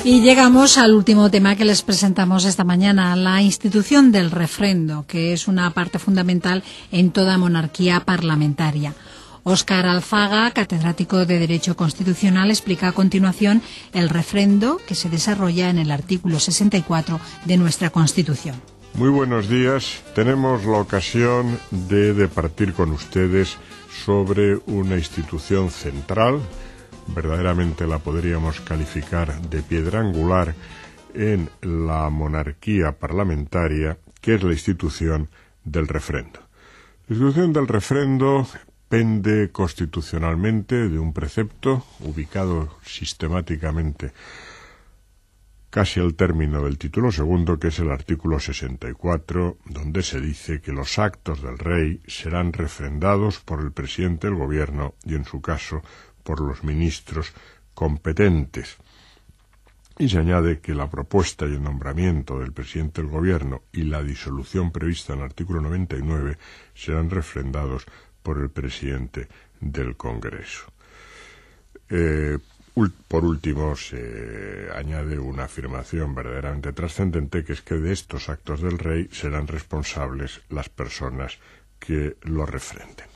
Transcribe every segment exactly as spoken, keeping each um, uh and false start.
Y llegamos al último tema que les presentamos esta mañana, la institución del refrendo, que es una parte fundamental en toda monarquía parlamentaria. Óscar Alzaga, catedrático de Derecho Constitucional, explica a continuación el refrendo que se desarrolla en el artículo sesenta y cuatro de nuestra Constitución. Muy buenos días. Tenemos la ocasión de departir con ustedes sobre una institución central. Verdaderamente la podríamos calificar de piedra angular en la monarquía parlamentaria, que es la institución del refrendo. La institución del refrendo pende constitucionalmente de un precepto ubicado sistemáticamente casi al término del título segundo, que es el artículo sesenta y cuatro, donde se dice que los actos del rey serán refrendados por el presidente del gobierno y, en su caso, por los ministros competentes. Y se añade que la propuesta y el nombramiento del presidente del gobierno y la disolución prevista en el artículo noventa y nueve serán refrendados por el presidente del Congreso. Eh, Por último, se añade una afirmación verdaderamente trascendente, que es que de estos actos del rey serán responsables las personas que lo refrenden.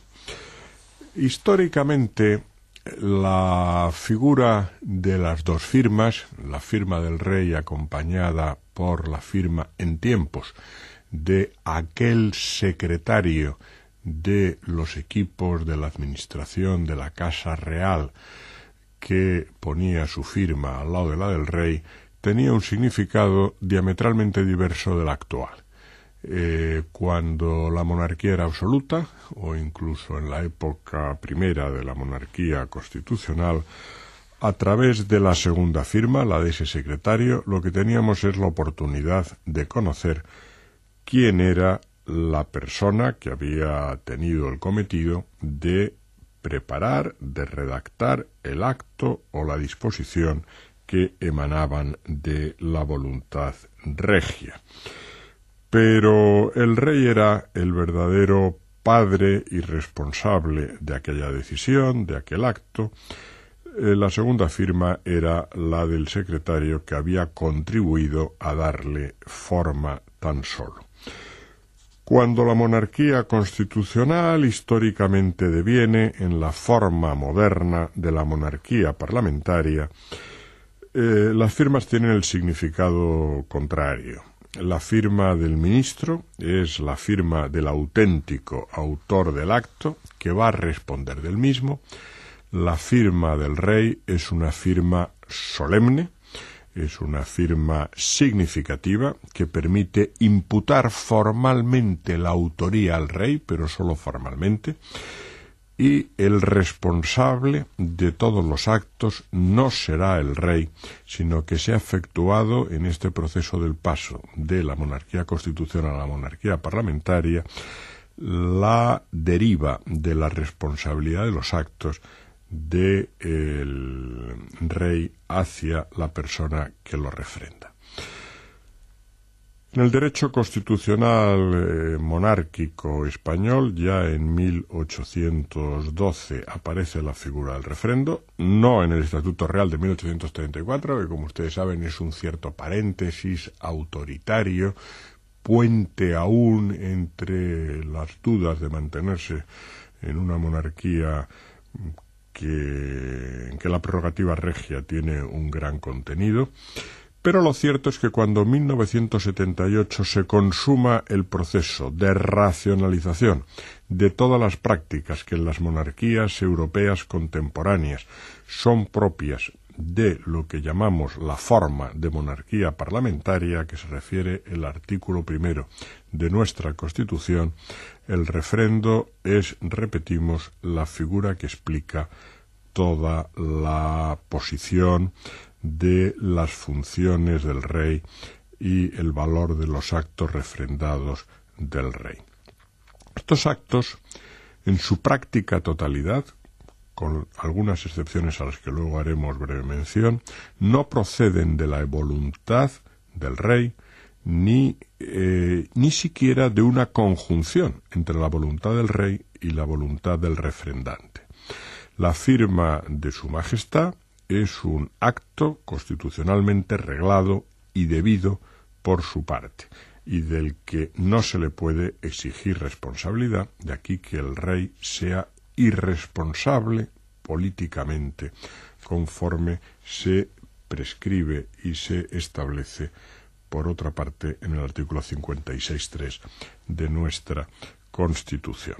Históricamente, la figura de las dos firmas, la firma del rey acompañada por la firma en tiempos de aquel secretario de los equipos de la administración de la Casa Real, que ponía su firma al lado de la del rey, tenía un significado diametralmente diverso del actual. Eh, cuando la monarquía era absoluta, o incluso en la época primera de la monarquía constitucional, a través de la segunda firma, la de ese secretario, lo que teníamos es la oportunidad de conocer quién era la persona que había tenido el cometido de preparar, de redactar el acto o la disposición que emanaban de la voluntad regia. Pero el rey era el verdadero padre y responsable de aquella decisión, de aquel acto. Eh, la segunda firma era la del secretario, que había contribuido a darle forma tan solo. Cuando la monarquía constitucional históricamente deviene en la forma moderna de la monarquía parlamentaria, eh, las firmas tienen el significado contrario. La firma del ministro es la firma del auténtico autor del acto, que va a responder del mismo. La firma del rey es una firma solemne, es una firma significativa que permite imputar formalmente la autoría al rey, pero solo formalmente, y el responsable de todos los actos no será el rey, sino que se ha efectuado en este proceso del paso de la monarquía constitucional a la monarquía parlamentaria la deriva de la responsabilidad de los actos del rey hacia la persona que lo refrenda. En el derecho constitucional eh, monárquico español, ya en mil ochocientos doce aparece la figura del refrendo, no en el Estatuto Real de mil ochocientos treinta y cuatro, que como ustedes saben es un cierto paréntesis autoritario, puente aún entre las dudas de mantenerse en una monarquía que, en que la prerrogativa regia tiene un gran contenido. Pero lo cierto es que cuando en mil novecientos setenta y ocho se consuma el proceso de racionalización de todas las prácticas que en las monarquías europeas contemporáneas son propias de lo que llamamos la forma de monarquía parlamentaria, que se refiere el artículo primero de nuestra Constitución, el refrendo es, repetimos, la figura que explica toda la posición de las funciones del rey y el valor de los actos refrendados del rey. Estos actos, en su práctica totalidad, con algunas excepciones a las que luego haremos breve mención, no proceden de la voluntad del rey, ni, eh, ni siquiera de una conjunción entre la voluntad del rey y la voluntad del refrendante. La firma de su majestad es un acto constitucionalmente reglado y debido por su parte, y del que no se le puede exigir responsabilidad, de aquí que el rey sea irresponsable políticamente, conforme se prescribe y se establece, por otra parte, en el artículo cincuenta y seis punto tres de nuestra Constitución.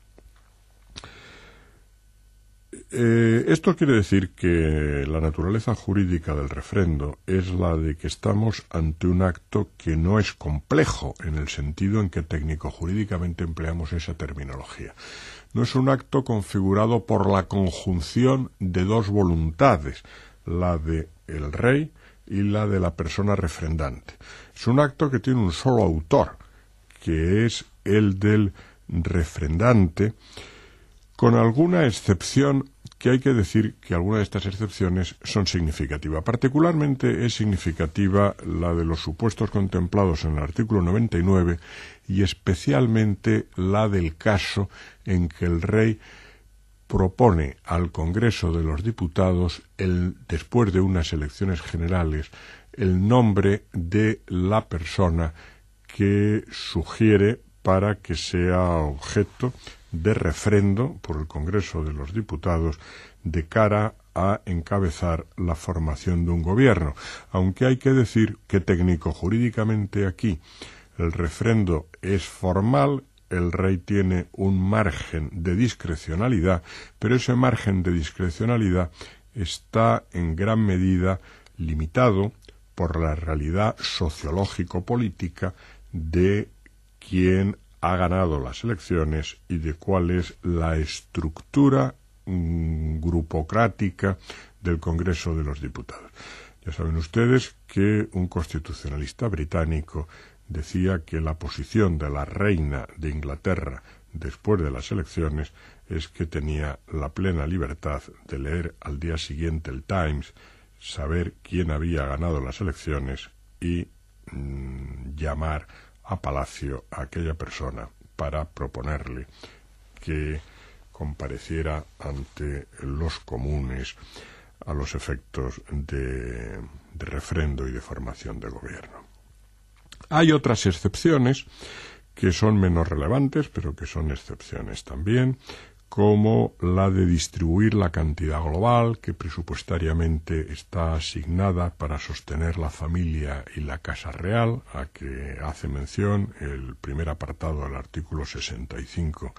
Eh, esto quiere decir que la naturaleza jurídica del refrendo es la de que estamos ante un acto que no es complejo, en el sentido en que técnico-jurídicamente empleamos esa terminología. No es un acto configurado por la conjunción de dos voluntades, la de el rey y la de la persona refrendante. Es un acto que tiene un solo autor, que es el del refrendante, con alguna excepción que hay que decir que algunas de estas excepciones son significativas. Particularmente es significativa la de los supuestos contemplados en el artículo noventa y nueve y especialmente la del caso en que el rey propone al Congreso de los Diputados, el, después de unas elecciones generales, el nombre de la persona que sugiere para que sea objeto de refrendo por el Congreso de los Diputados de cara a encabezar la formación de un gobierno. Aunque hay que decir que técnico-jurídicamente aquí el refrendo es formal, el rey tiene un margen de discrecionalidad, pero ese margen de discrecionalidad está en gran medida limitado por la realidad sociológico-política de quien ha ganado las elecciones y de cuál es la estructura mm, grupocrática del Congreso de los Diputados. Ya saben ustedes que un constitucionalista británico decía que la posición de la reina de Inglaterra después de las elecciones es que tenía la plena libertad de leer al día siguiente el Times, saber quién había ganado las elecciones y mmm, llamar a Palacio a aquella persona para proponerle que compareciera ante los comunes a los efectos de, de refrendo y de formación de gobierno. Hay otras excepciones que son menos relevantes, pero que son excepciones también, como la de distribuir la cantidad global que presupuestariamente está asignada para sostener la familia y la casa real, a que hace mención el primer apartado del artículo sesenta y cinco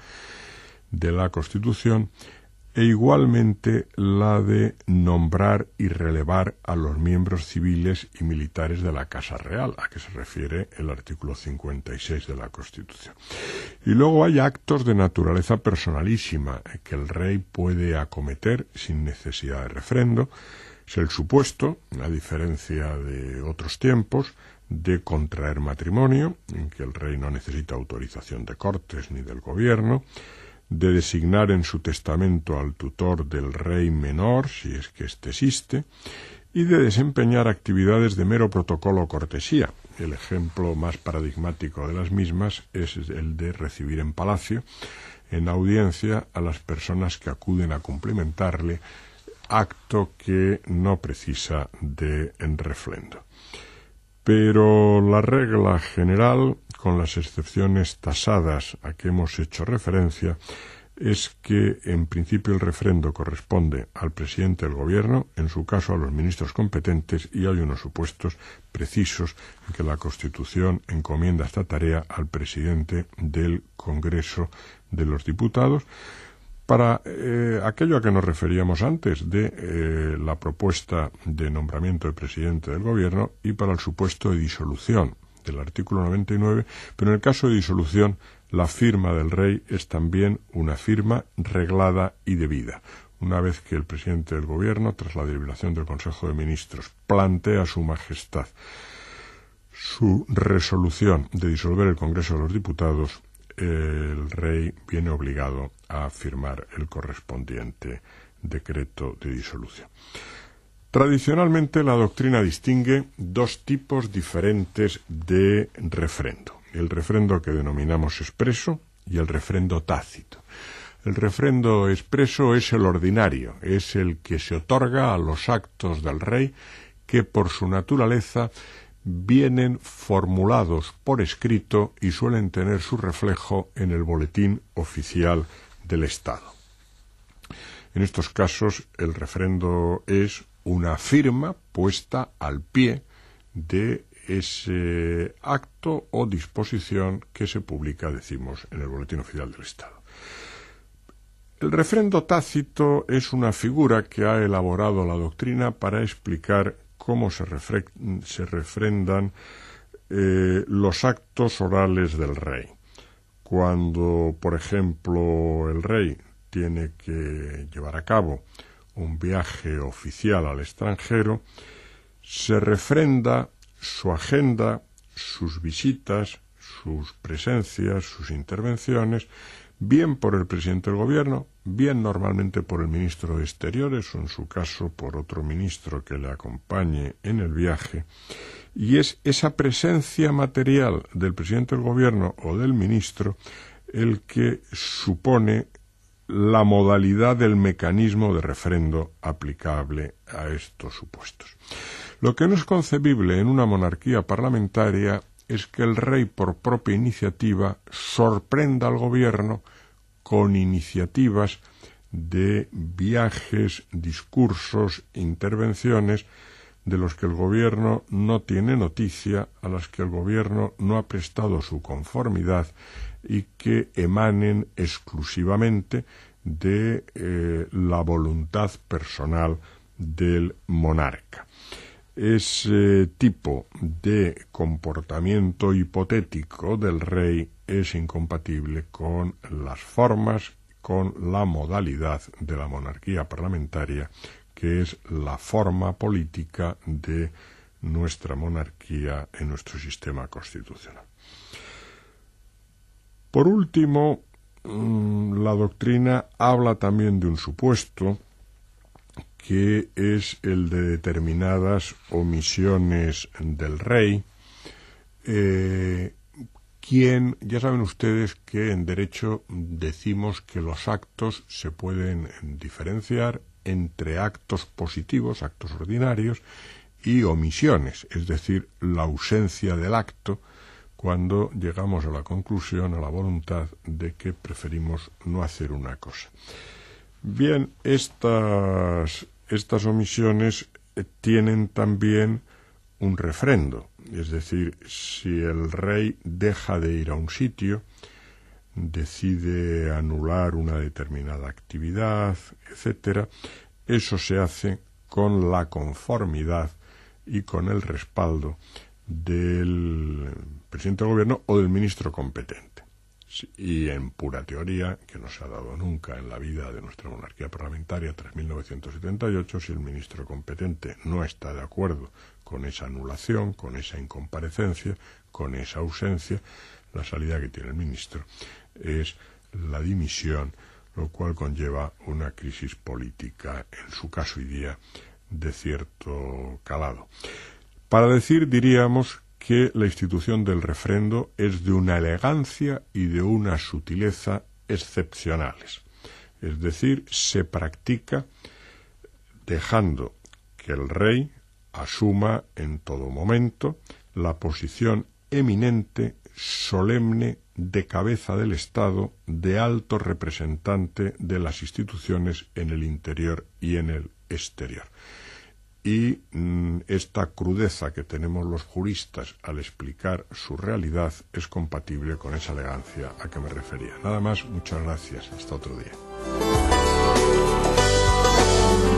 de la Constitución, e igualmente la de nombrar y relevar a los miembros civiles y militares de la Casa Real, a que se refiere el artículo cincuenta y seis de la Constitución. Y luego hay actos de naturaleza personalísima que el rey puede acometer sin necesidad de refrendo. Es el supuesto, a diferencia de otros tiempos, de contraer matrimonio, en que el rey no necesita autorización de Cortes ni del gobierno, de designar en su testamento al tutor del rey menor, si es que éste existe, y de desempeñar actividades de mero protocolo o cortesía. El ejemplo más paradigmático de las mismas es el de recibir en palacio, en audiencia, a las personas que acuden a cumplimentarle, acto que no precisa de refrendo. Pero la regla general, con las excepciones tasadas a que hemos hecho referencia, es que en principio el refrendo corresponde al presidente del gobierno, en su caso a los ministros competentes, y hay unos supuestos precisos en que la Constitución encomienda esta tarea al presidente del Congreso de los Diputados. Para eh, aquello a que nos referíamos antes de eh, la propuesta de nombramiento del presidente del gobierno y para el supuesto de disolución del artículo noventa y nueve, pero en el caso de disolución la firma del rey es también una firma reglada y debida. Una vez que el presidente del gobierno, tras la deliberación del Consejo de Ministros, plantea a su majestad su resolución de disolver el Congreso de los Diputados, el rey viene obligado a firmar el correspondiente decreto de disolución. Tradicionalmente la doctrina distingue dos tipos diferentes de refrendo: el refrendo que denominamos expreso y el refrendo tácito. El refrendo expreso es el ordinario, es el que se otorga a los actos del rey que por su naturaleza vienen formulados por escrito y suelen tener su reflejo en el boletín oficial del Estado. En estos casos, el refrendo es una firma puesta al pie de ese acto o disposición que se publica, decimos, en el boletín oficial del Estado. El refrendo tácito es una figura que ha elaborado la doctrina para explicar cómo se, refre se refrendan eh, los actos orales del rey. Cuando, por ejemplo, el rey tiene que llevar a cabo un viaje oficial al extranjero, se refrenda su agenda, sus visitas, sus presencias, sus intervenciones, bien por el presidente del gobierno, bien normalmente por el ministro de Exteriores, o en su caso por otro ministro que le acompañe en el viaje, y es esa presencia material del presidente del gobierno o del ministro el que supone la modalidad del mecanismo de refrendo aplicable a estos supuestos. Lo que no es concebible en una monarquía parlamentaria es que el rey, por propia iniciativa, sorprenda al gobierno con iniciativas de viajes, discursos, intervenciones de los que el gobierno no tiene noticia, a las que el gobierno no ha prestado su conformidad y que emanen exclusivamente de eh, la voluntad personal del monarca. Ese tipo de comportamiento hipotético del rey es incompatible con las formas, con la modalidad de la monarquía parlamentaria, que es la forma política de nuestra monarquía en nuestro sistema constitucional. Por último, la doctrina habla también de un supuesto que es el de determinadas omisiones del rey, eh, quien, ya saben ustedes que en derecho decimos que los actos se pueden diferenciar entre actos positivos, actos ordinarios, y omisiones, es decir, la ausencia del acto, cuando llegamos a la conclusión, a la voluntad de que preferimos no hacer una cosa. Bien, estas, estas omisiones tienen también un refrendo, es decir, si el rey deja de ir a un sitio, decide anular una determinada actividad, etcétera, eso se hace con la conformidad y con el respaldo del presidente del gobierno o del ministro competente. Y en pura teoría, que no se ha dado nunca en la vida de nuestra monarquía parlamentaria tras mil novecientos setenta y ocho, si el ministro competente no está de acuerdo con esa anulación, con esa incomparecencia, con esa ausencia, la salida que tiene el ministro es la dimisión, lo cual conlleva una crisis política, en su caso y día, de cierto calado. Para decir, diríamos, que la institución del refrendo es de una elegancia y de una sutileza excepcionales. Es decir, se practica dejando que el rey asuma en todo momento la posición eminente, solemne, de cabeza del Estado, de alto representante de las instituciones en el interior y en el exterior. Y mmm, esta crudeza que tenemos los juristas al explicar su realidad es compatible con esa elegancia a que me refería. Nada más, muchas gracias. Hasta otro día.